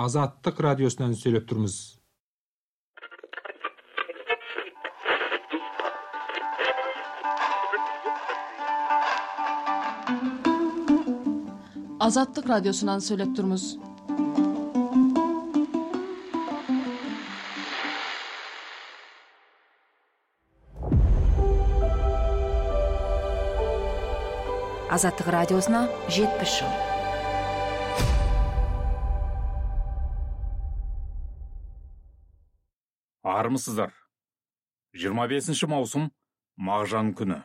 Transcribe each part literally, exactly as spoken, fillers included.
Азаттык радиосунан сөйлөп турмуз. Азаттык радиосунан сөйлөп турмуз. Азаттык радиосуна жетимиш жыл. Армысыздар. жыйырма бешинчи маусым Мағжан күні.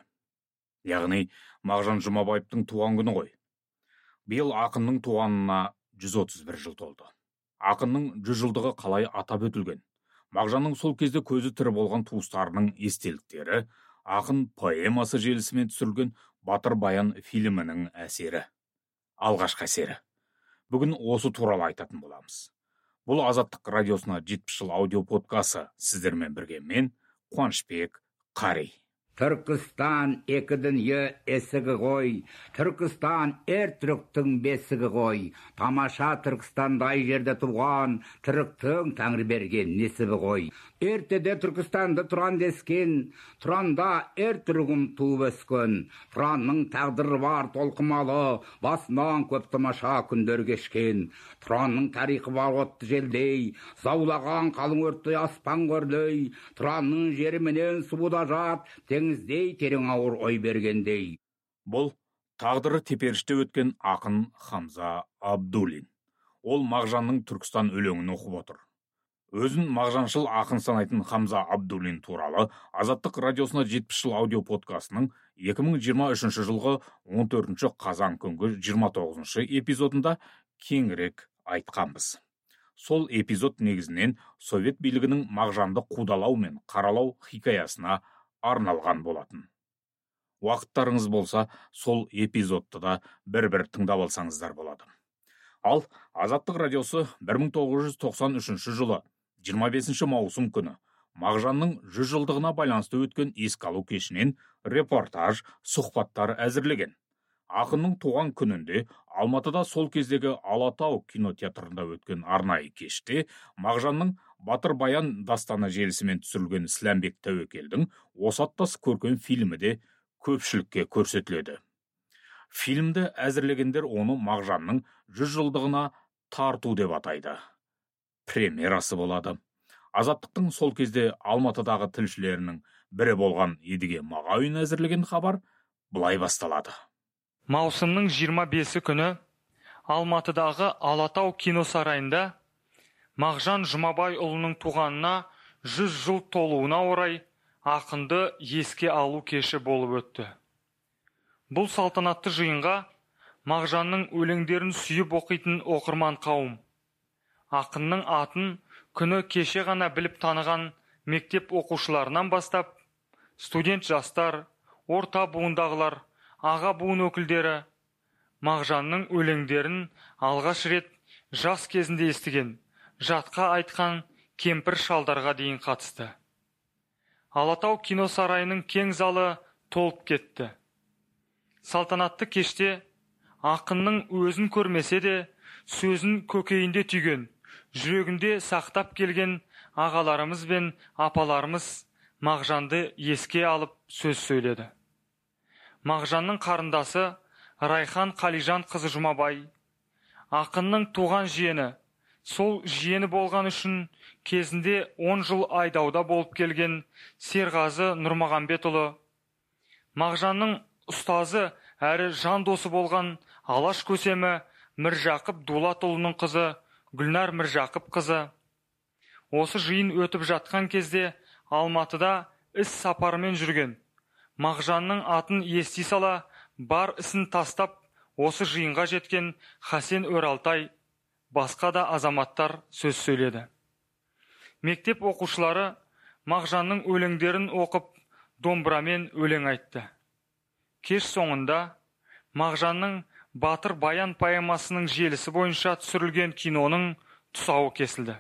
Яғни Мағжан Жұмабаевтың туған күні ғой. Биыл ақынның туғанына жүз отуз бир жыл толды. Ақынның жүз жылдығы қалай атап өтілген? Мағжанның сол кезде көзі тірі болған туыстарының естеліктері, ақын поэмасы желісімен түсірілген Батыр Баян фильмінің әсері, алғашқы әсері. Бүгін осы туралы айтатын боламыз. Бұл Азаттық радиосына жетимиш жыл аудио подкасты. Сіздермен бірге мен, Қуанышбек Қари. Түркістан екі дүние есігі ғой, Түркістан әр түріктің бесігі ғой, тамаша Түркістандай жерде туған, түріктің тәңір берген несібі ғой. Ертеде Түркістанды тұран дескен, тұранда әр түрігім туып өскен, тұранның тағдыры бар толқымалы, басынан көп тамаша күндер кешкен, тұранның тарихы бар отты желдей, заулаған қалың өртті аспан көрлей, тұранның жері менен сууда жат, теңіздей терең ауыр ой бергендей. Бұл тағдыры теперіште өткен ақын Хамза Абдуллин. Ол Мағжанның Түркістан өлеңін оқып отыр. Өзін Мағжаншыл ақын санайтын Хамза Абдуллин туралы Азаттық радиосына жетимиш жыл аудио подкастының екі мың жиырма үшінші жылғы он төртінші қазан күнгі жиырма тоғызыншы эпизодында кеңірек айтқанбыз. Сол эпизод негізінен Совет билігінің Мағжанды қудалау мен қаралау хикаясына арналған болатын. Уақыттарыңыз болса, сол эпизодты да бір-бір тыңдап алсаңыздар болады. Ал Азаттық радиосы бір мың тоғыз жүз тоқсан үшінші жылы жиырма бесинчи маусым күні Мағжанның жүз жылдығына байланысты өткен еске алу кешінен репортаж, сұхбаттар әзірлеген. Ақынның туған күнінде Алматыда сол кездегі Алатау кинотеатрында өткен арнайы кеште Мағжанның Батыр Баян дастаны желісімен түсірілген Сіләмбек Тәуекелдің осы аттас көркем фильмі де көпшілікке көрсетіледі. Фильмді әзірлегендер оны Мағжанның жүз жылдығына тарту деп атайды. Премьерасы болады. Азаттықтың сол кезде Алматыдағы тілшілерінің бірі болған Едіге Мағауин әзірлеген хабар былай басталады. Маусымның жиырма бесі күні Алматыдағы Алатау киносарайында Мағжан Жұмабайұлының туғанына жүз жыл толуына орай ақынды еске алу кеші болып өтті. Бұл салтанатты жиынға Мағжанның өлеңдерін сүйіп оқитын оқырман қауым, ақынның атын күні кеше ғана біліп таныған мектеп оқушыларынан бастап, студент жастар, орта буындағылар, аға буын өкілдері Мағжанның өлеңдерін алғаш рет жас кезінде естіген, жатқа айтқан кемпір шалдарға дейін қатысты. Алатау киносарайының кең залы толып кетті. Салтанатты кеште ақынның өзін көрмесе де, сөзін көкейінде түйген, жүрегінде сақтап келген ағаларымыз бен апаларымыз Мағжанды еске алып сөз сөйледі. Мағжанның қарындасы Райхан Қалижан қызы Жұмабай, ақынның туған жиені, сол жиені болған үшін кезінде он жыл айдауда болып келген Серғазы Нұрмағамбетұлы, Мағжанның ұстазы әрі жан досы болған Алаш көсемі Міржақып Дулатұлының қызы Гүлнар Міржақып қызы. Осы жиын өтіп жатқан кезде Алматыда іс сапарымен жүрген Мағжанның атын ести сала, бар ісін тастап, осы жиынға жеткен Хасен Өралтай, басқа да азаматтар сөз сөйледі. Мектеп оқушылары Мағжанның өлеңдерін оқып, домбырамен өлең айтты. Кеш соңында Мағжанның Батыр Баян поэмасының желісі бойынша түсірілген киноның тұсауы кесілді.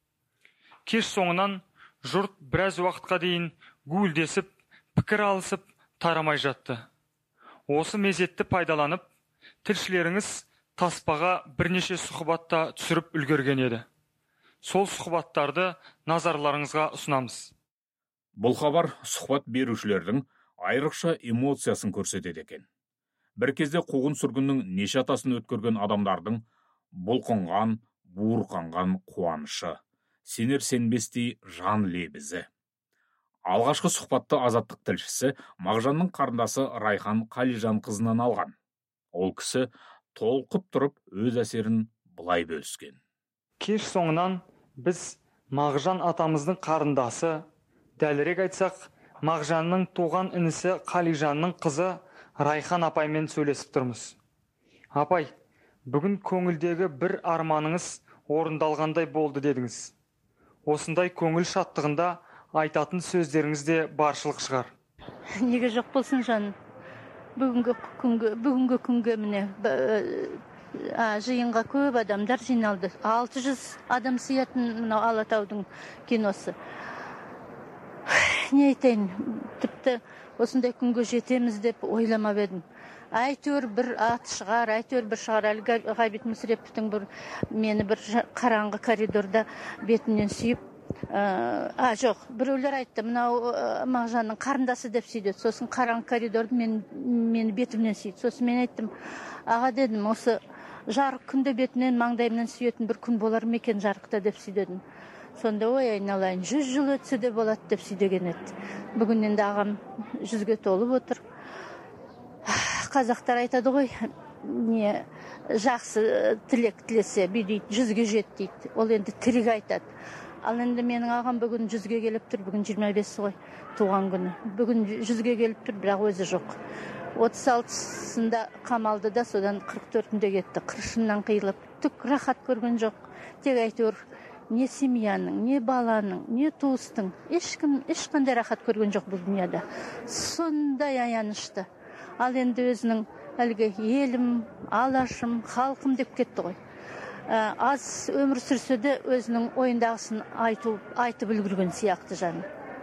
Кеш соңынан жұрт біраз уақытқа дейін гуілдесіп, пікір алысып тарамай жатты. Осы мезетті пайдаланып, тілшілеріңіз таспаға бірнеше сұхбатта түсіріп үлгерген еді. Сол сұхбаттарды назарларыңызға ұсынамыз. Бұл хабар сұхбат берушілердің айрықша эмоциясын көрсетеді екен. Бір кезде қуғын сүргіннің неше атасын өткерген адамдардың бұлқынған, буырқанған қуанышы, сенер сенбестей жан лебізі. Алғашқы сұхбатты Азаттық тілшісі Мағжанның қарындасы Райхан Қалижан қызынан алған. Ол кісі толқып тұрып өз әсерін былай бөліскен. Кеш соңынан біз Мағжан атамыздың қарындасы, дәлірек айтсақ, Мағжанның туған інісі Қалижанның қызы Райхан апаймен сөйлесіп тұрмыз. Апай, бүгін көңілдегі бір арманыңыз орындалғандай болды дедіңіз. Осындай көңіл шаттығында айтатын сөздеріңіз де баршылық шығар. Неге жоқ болсын жаным. Бүгінгі күнге, бүгінгі күнге міне жиынға көп адамдар жиналды. алты жүз адам сиятын мынау Алатаудың киносы. Не айтайын, тіпті осындай күнге жетеміз деп ойламап едім. Әйтеуір бір ат шығар, әйтеуір бір шығар. Әлгі Ғабит Мүсіреповтің бір мені бір қараңғы коридорда бетінен сүйіп, а жоқ, біреулер айтты, мынау Мағжанның қарындасы деп сүйді. Сосын қараңғы коридорды мен мені бетімнен сүйді. Сосын мен айттым, аға дедім, осы жарық күнде бетінен маңдайымнан сүйетін бір күн болар ма екен жарықта деп сүйдедім. Сонда ой айналайын, жүз жыл өтсе де болады деп сүйдеген еді. Бүгін енді ағам жүзге толып отыр. Қазақтар айтады ғой, не жақсы тілек тілесе дейді, жүзге жет дейді. Ол енді тірек айтады. Ал енді менің ағам бүгін жүзге келіп тұр, бүгін жиырма бес ғой, туған күні. Бүгін жүзге келіп тұр, бірақ өзі жоқ. отыз алтысында қамалды да, содан қырық төртінде кетті. Қыршыннан қиылып, түк рахат көрген жоқ. Тек әйтеуір не семьяның, не баланың, не туыстың, ешкім, ешқандай рахат көрген жоқ бұл дүнияда. Сондай аянышты. Ал енді өзінің әлгі елім, алашым, халқым деп кетті ғой. Аз өмір сүрсе де өзінің ойындағысын айтып, айтып үлгерген сияқты жаным.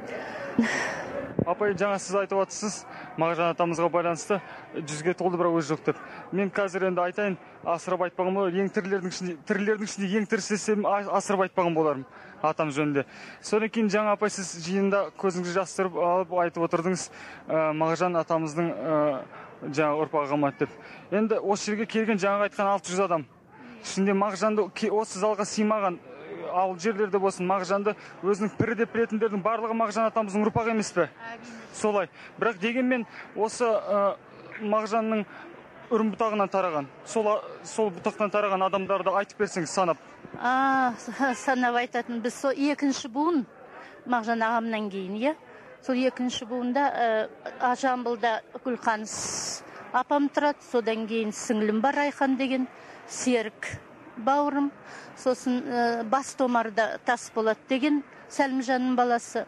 Апай, жаңа сіз айтып отырсыз, Мағжан атамызға байланысты жүзге толды, бірақ өзі жоқ деп. Мен қазір енді айтайын, асырып айтпаған болар, ең тірілердің ішінде, тірілердің ішінде ең тірісесем асырып айтпаған болармын атам жөнінде. Содан кейін жаңа апай сіз жиында көзіңізді жастырып алып айтып отырдыңыз, Мағжан атамыздың жаңа ұрпағы қалмады деп. Енді осы жерге келген жаңа айтқан алты жүз адам. Ішінде Мағжанды осы залға сыймаған ауыл жерлерде болсын, Мағжанды өзінің пірі деп білетіндердің барлығы Мағжан атамыздың ұрпағы емес пе? Солай. Бірақ дегенмен осы Мағжанның үрім бұтағынан тараған, сол, сол бұтақтан тараған адамдарды айтып берсеңіз санап. А, санап айтатын. Біз сол екінші буын Мағжан ағамнан кейін, е? Сол екінші буында Жамбылда Гүлқаныс апам тұрады, содан кейін сіңлім бар Райхан деген, Серік бауырым, сосын Бастомарда Тасболат деген Сәлімжанның баласы,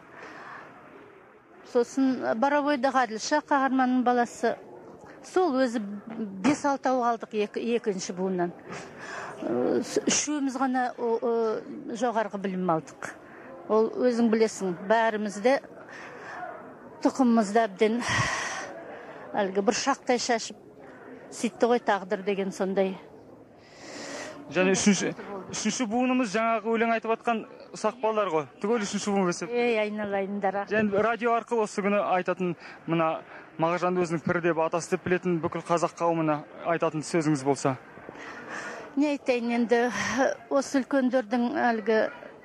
сосын Барабойда Ғаділша Қағарманның баласы. Сол өзі бес алтау қалдық екінші буыннан. Үшеуміз ғана жоғарғы білім алдық. Ол өзің білесің, бәрімізде тұқымымызда әбден әлгі бір шақтай шашып сөйтті ғой тағдыр деген сондай. Және үшінші, үшінші буынымыз жаңағы өлең айтып атқан ұсақ балалар ғой. Түгел үшінші буын бесеп. Ей, айналайындар. Және радио арқылы осы күні айтатын мына Мағжанды өзінің пірі деп атасы деп білетін бүкіл қазақ қауымына айтатын сөзіңіз болса. Не айтайын енді, осы үлкендердің әлгі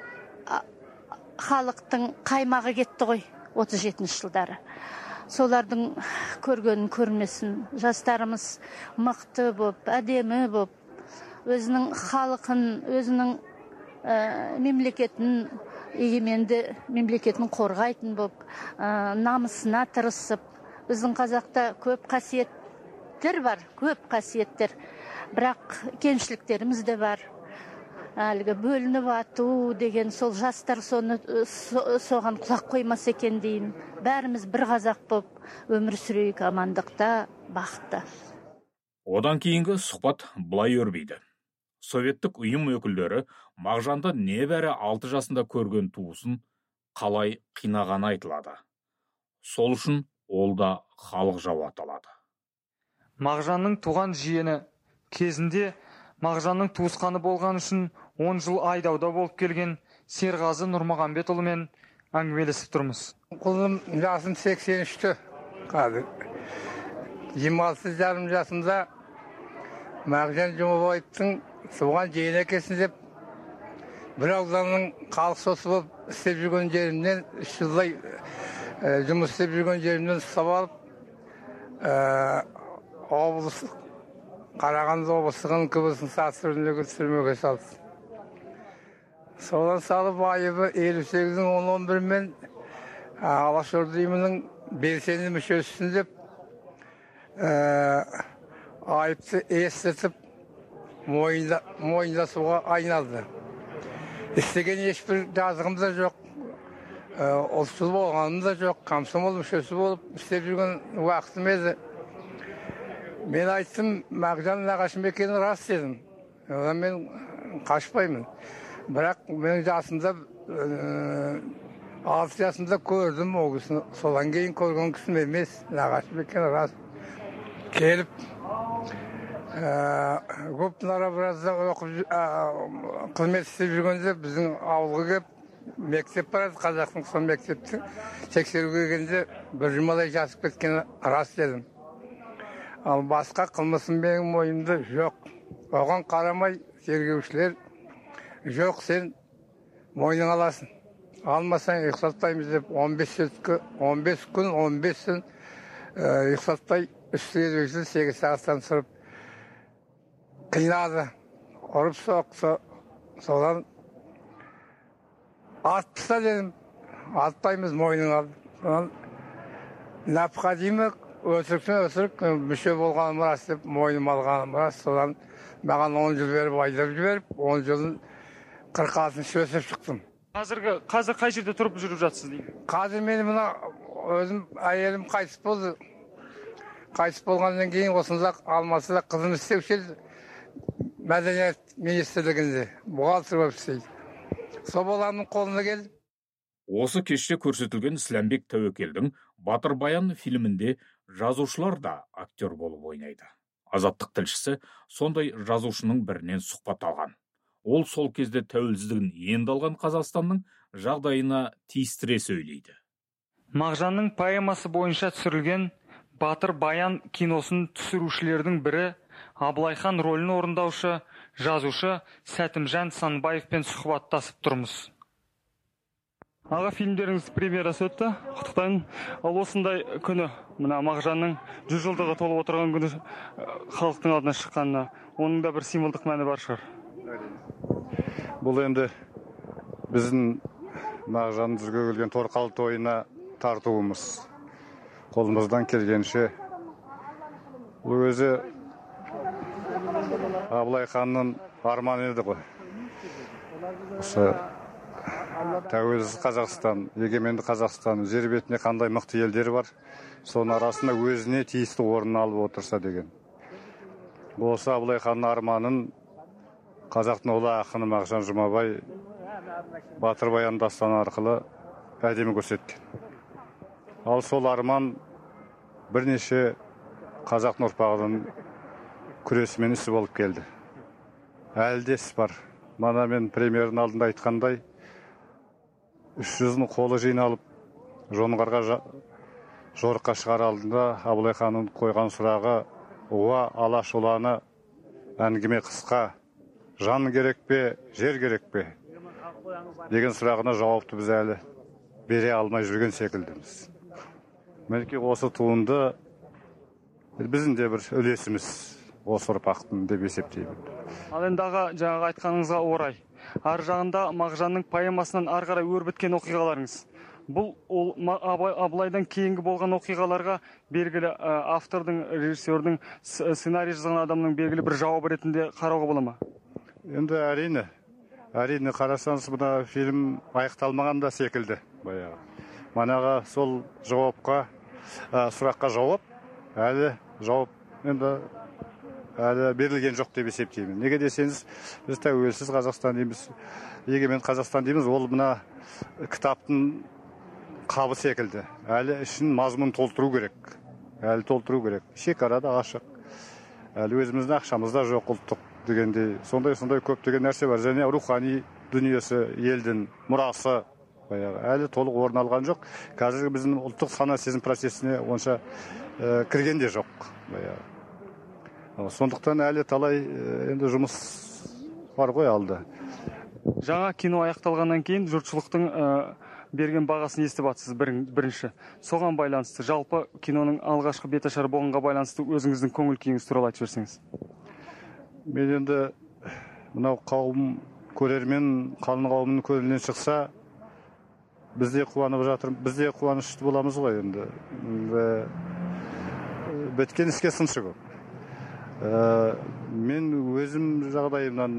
халықтың қаймағы кетті ғой отыз жетінші жылдары. Солардың көргенін көрмесін, жастарымыз мықты боп, әдемі боп, өзінің халқын, өзінің мемлекетін, егеменді мемлекетін қорғайтын боп, намысына тырысып, біздің қазақта көп қасиеттер бар, көп қасиеттер, бірақ кемшіліктеріміз де бар. Әлгі бөлініп ату деген, сол жастар соны соған құлақ қоймас екен дейін. Бәріміз бір қазақ боп өмір сүрейік амандықта, бақытта. Одан кейінгі сұхбат былай өрбейді. Советтік ұйым өкілдері Мағжанды небәрі алты жасында көрген туысын қалай қинағаны айтылады. Сол үшін ол да халық жау аталады. Мағжанның туған жиені кезінде Мағжанның туысқаны болған үшін он жыл айдауда болып келген Серғазы Нұрмағамбетұлымен әңгімелесіп тұрмыз. Қызым жасым сексен үшті қазір. жиырма алты жарым жасымда Мағжан Жұмабаевтың туған жиен әкесін деп бір ауданның халық соты болып істеп жүрген жерімнен үш жылдай жұмыс істеп жүрген жерімнен ұстап алып, облыс Қарағанды облыстығының кб-сының сатысырындағы түрмеге салды. Содан салып айыбы елу сегіздің он он бірімен Алашорда ұйымының белсенді мүшесісін деп айыпты естетіп мойындасуға айналды. Істеген ешбір жазығым да жоқ, ұлтшыл болғаным да жоқ, комсомол мүшесі болып істеп жүрген уақытым еді. Мен айттым, Мағжан нағашым екені рас дедім. Одан мен қашпаймын. Бірақ менің жасымда, алты жасымда көрдім ол кісіні. Содан кейін көрген кісім емес, нағашым екені рас. Келіп, көп нара біразда оқып қызмет істеп жүргенде біздің ауылға келіп, мектеп барады, қазақтың сол мектепті тексеруге келгенде бір жұмадай жасып кеткені рас дедім. Ал басқа қылмысым менің мойнымда жоқ. Оған қарамай тергеушілер жоқ, сен мойның аласың. Алмасаң ұйықтатпаймыз деп он бес күн, он бес күн ұйықтатпай үстіге дөксіз сегіз сағаттан сұрып қинады. Ұрып соқты. Содан атпыса дедім. Атпаймыз, мойның алды. Содан необходимо өсіріктен өсірік мүше болғаным рас деп мойным алғаным рас. Содан маған он жыл беріп айдап жіберіп, он жылын қырық алтыншы өсіп шықтым. Қазіргі, қазір қай жерде тұрып жүріп жатсыз дейді? Қазір мені мына өзім әйелім қайтыс болды. Қайтыс болғаннан кейін осында Алматыда қызым істеуші еді. Мәдениет министрлігінде бухгалтер болып істейді. Сол баламның қолына келді. Осы кеште көрсетілген Исләмбек Тәуекелдің Батыр Баян фильмінде жазушылар да актер болып ойнайды. Азаттық тілшісі сондай жазушының бірінен сұхбат алған. Ол сол кезде тәуелсіздігін енді алған Қазақстанның жағдайына тиістіре сөйлейді. Мағжанның поэмасы бойынша түсірілген Батыр Баян киносын түсірушілердің бірі Абылайхан рөлін орындаушы жазушы Сәтімжан Санбаевпен сұхбаттасып тұрмыз. Аға, фильмдеріңіз премьерасы өтті. Құттықтаймын. Ал осындай күні, мына Мағжанның жүз жылдығы толып отырған күні халықтың алдына шыққанына, оның да бір символдық мәні бар шығар. Бұл енді біздің Мағжанның жүзге келген торқалы тойына тартуымыз. Қолымыздан келгенше. Бұл өзі Абылайханның арманы еді ғой. Осы тәуелсіз Қазақстан, егеменді Қазақстан, жер бетінде қандай мықты елдері бар, соның арасында өзіне тиісті орнын алып отырса деген. Осы Абылайханның арманын қазақтың ұлы ақыны Мағжан Жұмабай Батыр Баян дастаны арқылы әдемі көрсеткен. Ал сол арман бірнеше қазақтың ұрпағының күресімен ісі болып келді. Әлі де іс бар. Мана мен премьердің алдында айтқандай, үш жүздің қолы жиналып, жоңғарға жорыққа шығар алдында Абылайханның қойған сұрағы «Уа Алаш ұланы, әңгіме қысқа, жан керек пе, жер керек пе?» деген сұрағына жауапты біз әлі бере алмай жүрген секілдіміз. Мінекей осы туынды біздің де бір үлесіміз осы ұрпақтың деп есептеймін. Ал енді аға, жаңағы айтқаныңызға орай, ар жағында Мағжанның поэмасынан ары қарай өрбіткен оқиғаларыңыз. Бұл Абылайдан кейінгі болған оқиғаларға белгілі автордың, режиссердің, сценарий жазған адамның белгілі бір жауабы ретінде қарауға бола ма? Енді әрине, әрине қарасаңыз, бұна фильм аяқталмаған да секілді. Баяғы. Манаға сол жауапқа, сұраққа жауап, әлі жауап енді әлі берілген жоқ деп есептеймін. Неге десеңіз, біз тәуелсіз Қазақстан дейміз, егемен Қазақстан дейміз, ол мына кітаптың қабы секілді. Әлі ішін мазмұн толтыру керек. Әлі толтыру керек. Шекарада ашық. Әлі өзіміздің ақшамызда жоқ, ұлттық дегендей сондай сондай көптеген нәрсе бар. Және рухани дүниесі, елдің мұрасы әлі толық орын алған жоқ. Қазіргі біздің ұлттық сана сезім процесіне онша ә, кірген де жоқ. Сондықтан әлі талай ә, енді жұмыс бар ғой алды. Жаңа кино аяқталғаннан кейін жұртшылықтың ә, берген бағасын естіп атсыз бірінші. Соған байланысты жалпы киноның алғашқы беташары болғанға байланысты өзіңіздің көңіл күйіңіз туралы айтып жіберсеңіз. Мен енді мынау қауым көрермен қалың қауымның көңілінен шықса, біз де қуанып жатырмыз, біз де қуанышты боламыз ғой енді. Біткен іске сыншы көп. Мен өзім жағдайымнан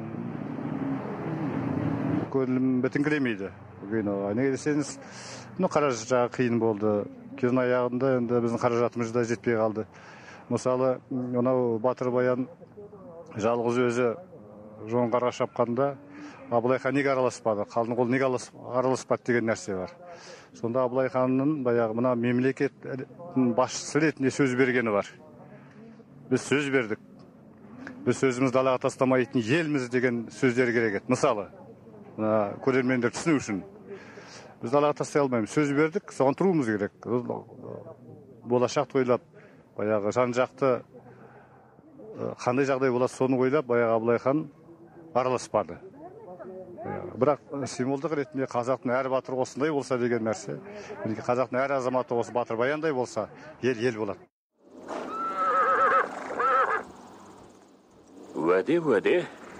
көңілім бітіңкіремейді киноға. Неге десеңіз, қаражат қиын болды. Кездің аяғында енді біздің қаражатымыз да жетпей қалды. Мысалы, мынау Батыр Баян жалғыз өзі жоңғарға шапқанда Абылай хан неге араласпады, қалың қол неге араласпады деген нәрсе бар. Сонда Абылай ханның баяғы мына мемлекеттің басшысы ретінде сөз бергені бар. Біз сөз бердік. Біз сөзімізді далаға тастамайтын елміз деген сөздер керек еді. Мысалы, көрермендер түсіну үшін біз далаға тастай алмаймыз. Сөз бердік, соған тұруымыз керек. Болашақты ойлап, баяғы жан-жақты қандай жағдай болады соны ойлап, баяғы Абылай хан араласпады. Бірақ символдық ретінде қазақтың әр батыр осындай болса деген нәрсе, қазақтың әр азаматы осы Батыр Баяндай болса, ел ел болады. Уәде, уәде.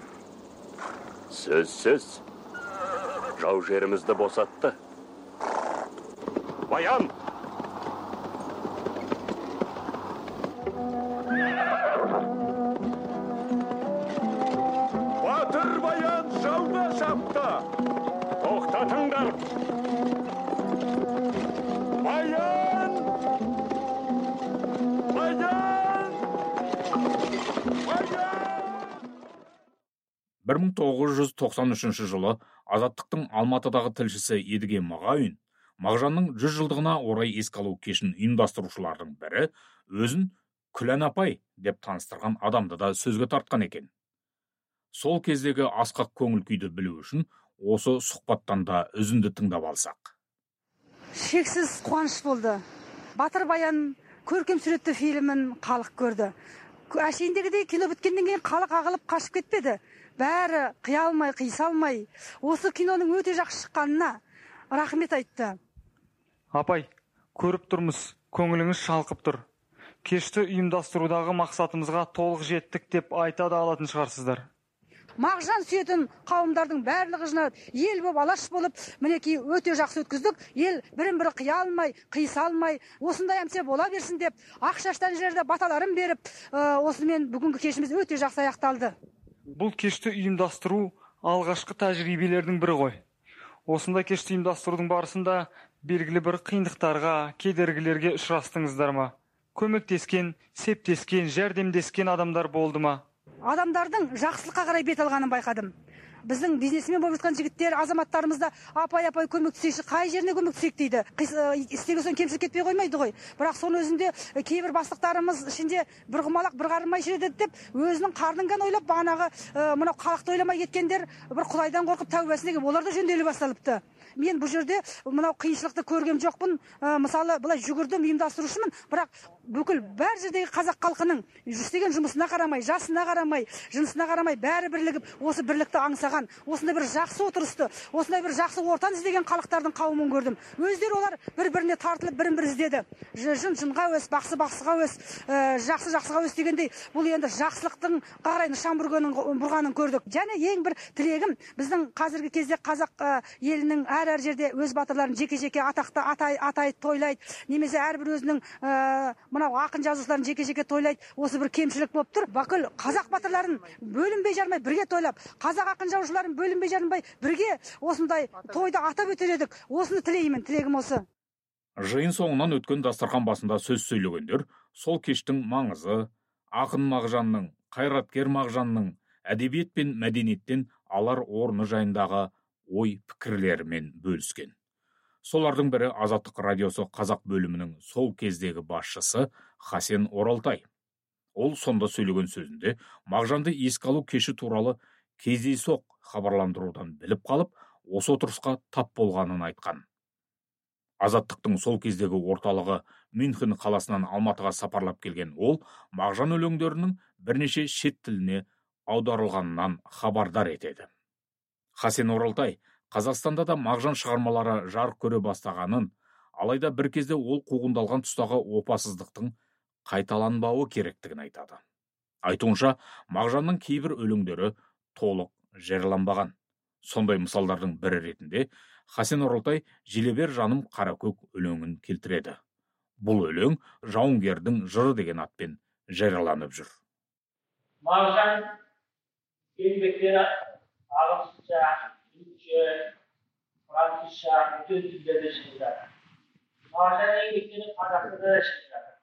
Сөз, сөз. Жау жерімізді босатты. Баян! Батыр Баян жауға шапты. Тоқтатыңдар. Баян! Баян! Баян! бір мың тоғыз жүз тоқсан үшінші жылы Азаттықтың Алматыдағы тілшісі Едіге Мағауин Мағжанның жүз жылдығына орай еске алу кешін ұйымдастырушылардың бірі өзін Күлән апай деп таныстырған адамды да сөзге тартқан екен. Сол кездегі асқақ көңіл күйді білу үшін осы сұхбаттан да үзінді тыңдап алсақ. Шексіз қуаныш болды. Батыр Баян көркем суретті фильмін халық көрді. Әшейіндегідей кино біткеннен кейін халық ағылып қашып кетпеді. Бәрі қиялмай, қисалмай, осы киноның өте жақсы шыққанына рахмет айтты. Апай, көріп тұрмыз, көңіліңіз шалқып тұр. Кешті ұйымдастырудағы мақсатымызға толық жеттік деп айта да алатын шығарсыздар. Мағжан сүйетін қауымдардың барлығы жиналып, ел болып алаш болып, мінекей өте жақсы өткіздік. Ел бірін-бірі қиялмай, қисалмай, осындай әмсе бола берсін деп, Ақшаштан жерде баталарын беріп, осымен бүгінгі кешіміз өте жақсы аяқталды. Бұл кешті ұйымдастыру алғашқы тәжірибелердің бірі ғой. Осындай кешті ұйымдастырудың барысында белгілі бір қиындықтарға, кедергілерге ұшырастыңыздар ма? Көмектескен, септескен, жәрдемдескен адамдар болды ма? Адамдардың жақсылыққа қарай бет алғанын байқадым. Біздің бизнесмен болып жатқан жігіттер, азаматтарымызда апай-апай көмектесейші, қай жеріне көмектесек дейді. Істеген соң кемшілік кетпей қоймайды ғой. Бірақ соның өзінде кейбір бастықтарымыз ішінде бір құмалақ, бір қарымай шіреді деп, өзінің қарныңған ойлап, бағанағы мынау халықты ойламай кеткендер, бір Құдайдан қорқып тәубасына келіп, олар да жөнделе басталыпты. Мен бұл жерде мынау қиыншылықты көргем жоқпын. Мысалы, былай жүгірдім, ұйымдастырушымын, бірақ бүкіл бәр жердегі қазақ халқының істеген жұмысына қарамай, жасына қарамай, жынысына қарамай, бәрі бірлігіп, осы бірлікті аңсаған, осындай бір жақсы отырысты, осындай бір жақсы ортан іздеген халықтардың қауымын көрдім. Өздері олар бір-біріне тартылып, бірін-бірі іздеді. Жын жынға өс, бақсы бақсыға өс, жақсы жақсыға өс дегендей, бұл енді жақсылықтың қарай нышан бұрғанын көрдік. Және ең бір тілегім, біздің қазіргі кезде қазақ елінің әр-әр жерде өз батырларын жеке-жеке атақты атайды, тойлайды, немесе әрбір өзінің мынау ақын жазушыларын жеке-жеке тойлайды. Осы бір кемшілік болып тұр. Бүкіл қазақ батырларын бөлінбей жармай бірге тойлап, қазақ ақын жазушыларын бөлінбей жармай бірге осындай тойды атап өтер едік. Осыны тілеймін, тілегім осы. Жиын соңынан өткен дастархан басында сөз сөйлегендер сол кештің маңызы, ақын Мағжанның, қайраткер Мағжанның әдебиет пен мәдениеттен алар орны жайындағы ой пікірлерімен бөліскен. Солардың бірі Азаттық радиосы қазақ бөлімінің сол кездегі басшысы Хасен Оралтай. Ол сонда сөйлеген сөзінде Мағжанды еске алу кеші туралы кездейсоқ хабарландырудан біліп қалып, осы отырысқа тап болғанын айтқан. Азаттықтың сол кездегі орталығы Мюнхен қаласынан Алматыға сапарлап келген ол Мағжан өлеңдерінің бірнеше шет тіліне аударылғанынан хабардар етеді. Хасен Оралтай Қазақстанда да Мағжан шығармалары жарық көре бастағанын, алайда бір кезде ол қуғындалған тұстағы опасыздықтың қайталанбауы керектігін айтады. Айтуынша, Мағжанның кейбір өлеңдері толық жарияланбаған. Сондай мысалдардың бірі ретінде Хасен Оралтай «Желебер жаным қаракөк» өлеңін келтіреді. Бұл өлең «Жауынгердің жыры» деген атпен жарияланып жүр. Мағжан еңбектері ағылшынша, түркше, французша, бүтін тілдерде шығып жатыр. Мағжан еңбектері қазақ тілінде шығып жатыр.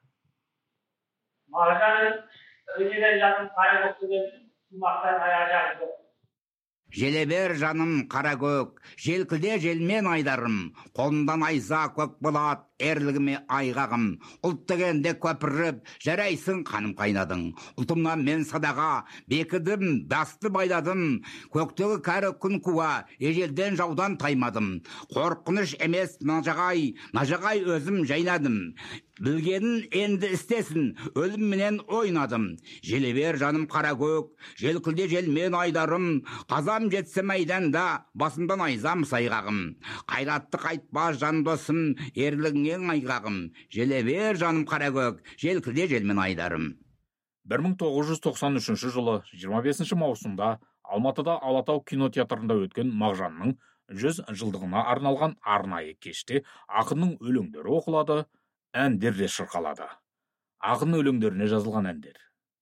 Мағжан «Желебер жаным қаракөк» деген шумақтан аяқ жағы жоқ. Желебер жаным қара көк, желкілде желмен айдарым, қолымдан айза көк болат, ерлігіме айғағым. Ұлт дегенде көпіріп, жарайсың қаным қайнадың. Ұлтымнан мен садаға, бекідім, дасты байладым. Көктегі кәрі күн куа, ежелден жаудан таймадым. Қорқыныш емес нажағай, нажағай өзім жайнадым. Білгенін енді істесін, өлім менен ойнадым. Желебер жаным қара көк, желкілде желмен айдарым, қазам жетсе майданда, басымдан айзам сайғағым. Қайратты қайтпас жан досым, ерлігіңнен айғағым. Желебер жаным қара көк, желкілде желмен айдарым. бір мың тоғыз жүз тоқсан үшінші жылы жиырма бесінші маусымда Алматыда Алатау кинотеатрында өткен Мағжанның жүз жылдығына арналған арнайы кеште ақынның өлеңдері оқылады, әндер де шырқалады. Ақын өлеңдеріне жазылған әндер: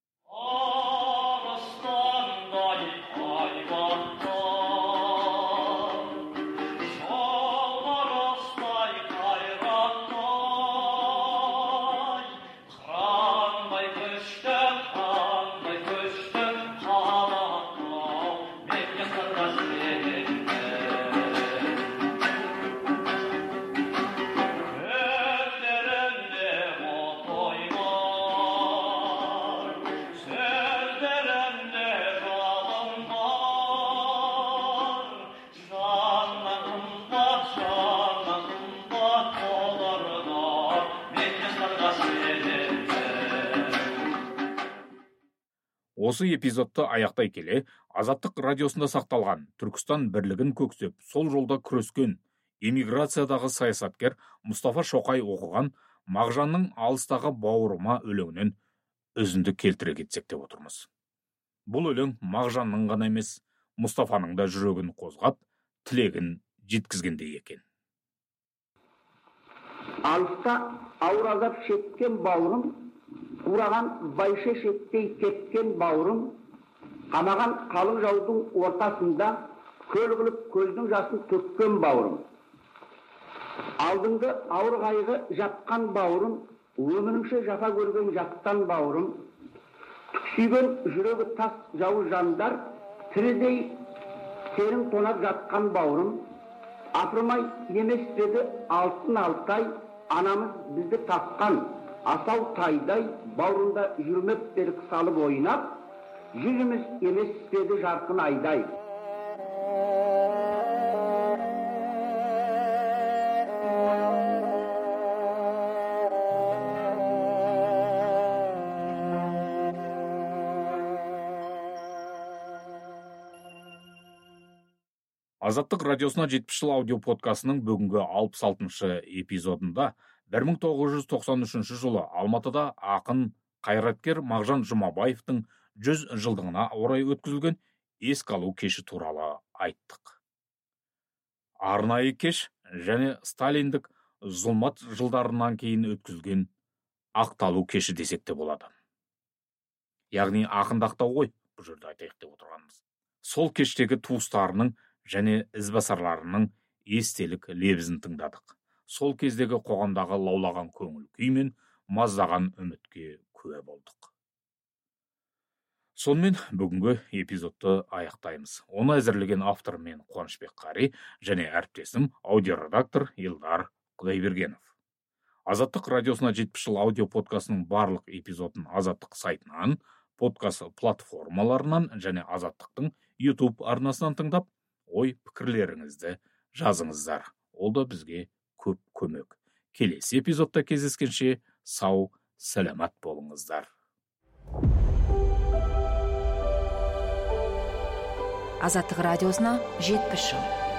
Осы эпизодты аяқтай келе, Азаттық радиосында сақталған Түркістан бірлігін көксеп, сол жолда күрескен эмиграциядағы саясаткер Мұстафа Шоқай оқыған Мағжанның «Алыстағы бауырыма» өлеңінен үзінді келтіре кетсек деп отырмыз. Бұл өлең Мағжанның ғана емес, Мұстафаның да жүрегін қозғап, тілегін жеткізгендей екен. Алыста ауыр азап шеккен бауырым, қураған байше шеттей кеткен бауырым, қамаған қалың жаудың ортасында көл қылып көздің жасын төккен бауырым. Алдыңды ауыр қайғы жатқан бауырым, өмірімше жафа көрген жаттан бауырым. Түксүйген жүрегі тас жауыз жандар, тірідей терін тонап жатқан бауырым. Апырмай емес деді алтын алтай, анамыз бізді тапқан асау тайдай, бауырында жүрмеп берік салып ойнап, жүзіміз емес деді жарқын айдай. Азаттық радиосына жетпіс жыл аудио подкастының бүгінгі алпыс алтыншы эпизодында бір мың тоғыз жүз тоқсан үшінші жылы Алматыда ақын қайраткер Мағжан Жұмабаевтың жүз жылдығына орай өткізілген еске алу кеші туралы айттық. Арнайы кеш және сталиндік зұлмат жылдарынан кейін өткізілген ақталу кеші десек те болады. Яғни ақынды ақтау ғой, бұл жерде айтайық деп отырғанымыз. Сол кештегі туыстарының және ізбасарларының естелік лебізін тыңдадық. Сол кездегі қоғамдағы лаулаған көңіл күй мен маздаған үмітке куә болдық. Сонымен бүгінгі эпизодты аяқтаймыз. Оны әзірлеген автор мен Қуанышбек Қари және әріптесім аудиоредактор Елдар Құдайбергенов. Азаттық радиосына жетпіс жыл аудио подкастының барлық эпизодын Азаттық сайтынан, подкаст платформаларынан және Азаттықтың YouTube арнасынан тыңдап, ой пікірлеріңізді жазыңыздар. Ол да бізге көп көмек. Келесі эпизодта кездескенше сау, сәлемат болыңыздар. Азаттық радиосына жетпіс жыл.